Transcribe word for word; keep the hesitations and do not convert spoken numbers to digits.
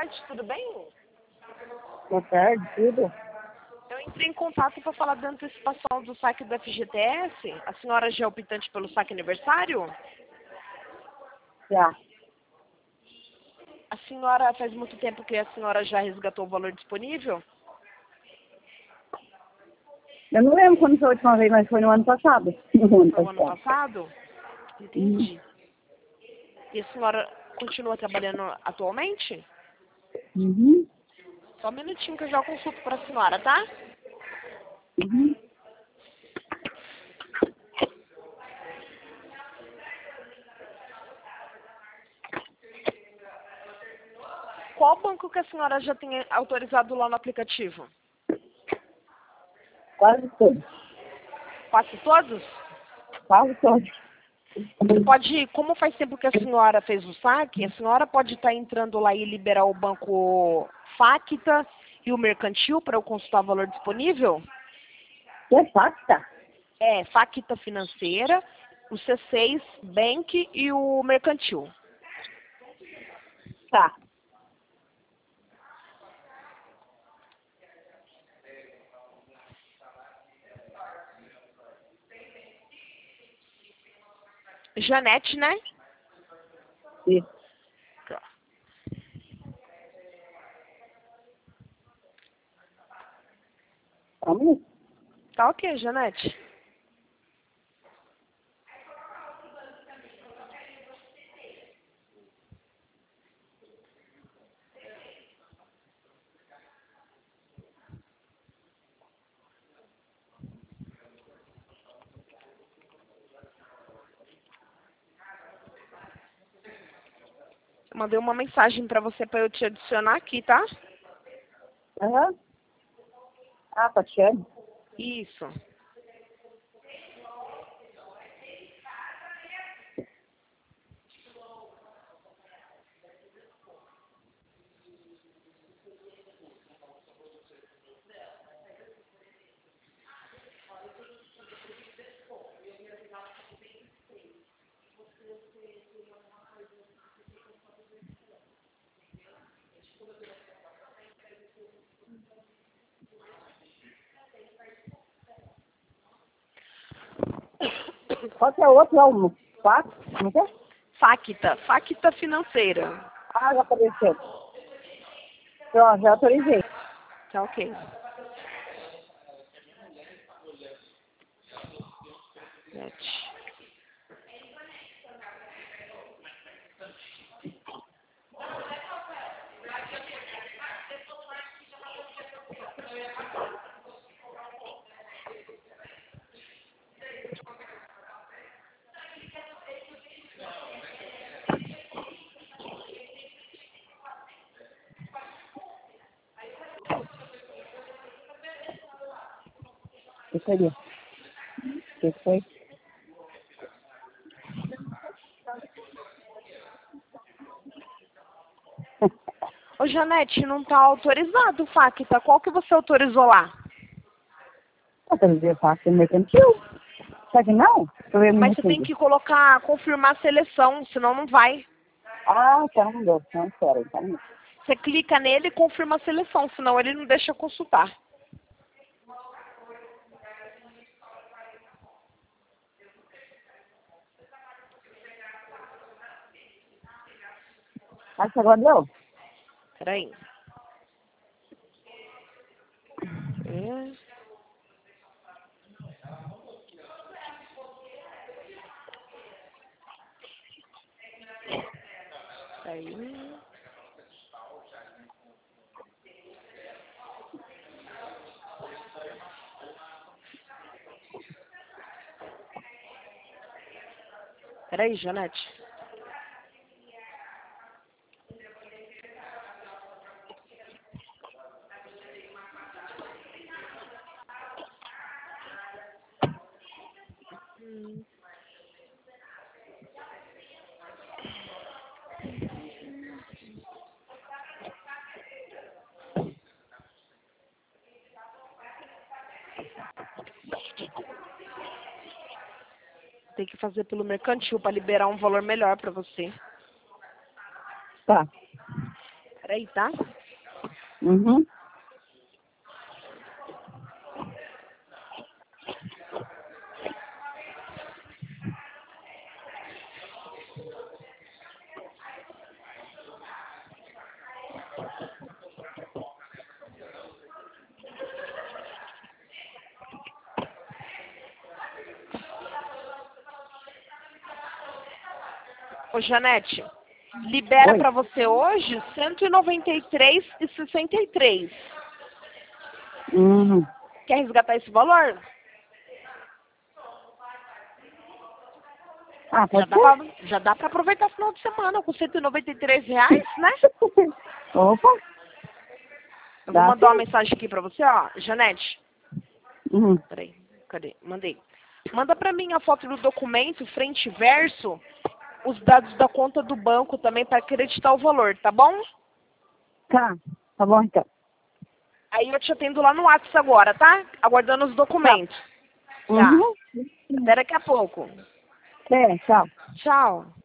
tarde, tudo bem? Boa tarde, tudo? Eu entrei em contato para falar da antecipação do saque do F G T S. A senhora já é optante pelo saque aniversário? Já. A senhora, faz muito tempo que a senhora já resgatou o valor disponível? Eu não lembro quando foi a última vez, mas foi no ano passado. No ano Foi o ano passado. passado? Entendi. E a senhora continua trabalhando atualmente? Uhum. Só um minutinho que eu já consulto para a senhora, tá? Uhum. Qual banco que a senhora já tem autorizado lá no aplicativo? Quase todos. Quase todos? Quase todos. Pode, como faz tempo que a senhora fez o saque, a senhora pode estar entrando lá e liberar o banco Facta e o mercantil para eu consultar o valor disponível? Que é facta? É, Facta financeira, o C seis Bank e o mercantil. Tá. Janete, né? Isso. Vamos? Tá ok, Janete. Eu mandei uma mensagem para você para eu te adicionar aqui, tá? Aham. Ah, Tatiane. Isso. Qual que é o outro? É o quatro? Como que é? Facta, Facta financeira. Ah, já apareceu. Pronto, já autorizei. Tá ok. Sete. Isso ali. Que foi? Ô, Janete, não tá autorizado o Facta. Qual que você autorizou lá? Autorizei o facto mercantil. Só que não? Deixa eu ver o Mas você tem minutinho. que colocar, confirmar a seleção, senão não vai. Ah, então não deu. Não, espera. Então, Você clica nele e confirma a seleção, senão ele não deixa consultar. acho que agora deu. Peraí. É. Peraí. Peraí, Janete. Hum. Tem que fazer pelo mercantil para liberar um valor melhor para você. Tá. Peraí, tá? Uhum. Ô, Janete, libera Oi. pra você hoje cento e noventa e três e sessenta e três. Uhum. Quer resgatar esse valor? Ah, Já pode dá, ser? pra, já dá pra aproveitar o final de semana com cento e noventa e três reais, né? Opa. Eu vou Dá mandar uma sim. mensagem aqui pra você, ó. Janete, Uhum. peraí, cadê? Mandei. Manda pra mim a foto do documento, frente e verso, os dados da conta do banco também para acreditar o valor, tá bom? Tá. Tá bom, então. Aí eu te atendo lá no WhatsApp agora, tá? Aguardando os Tá. documentos. Tá. Uhum. Até daqui a pouco. É, tchau. Tchau.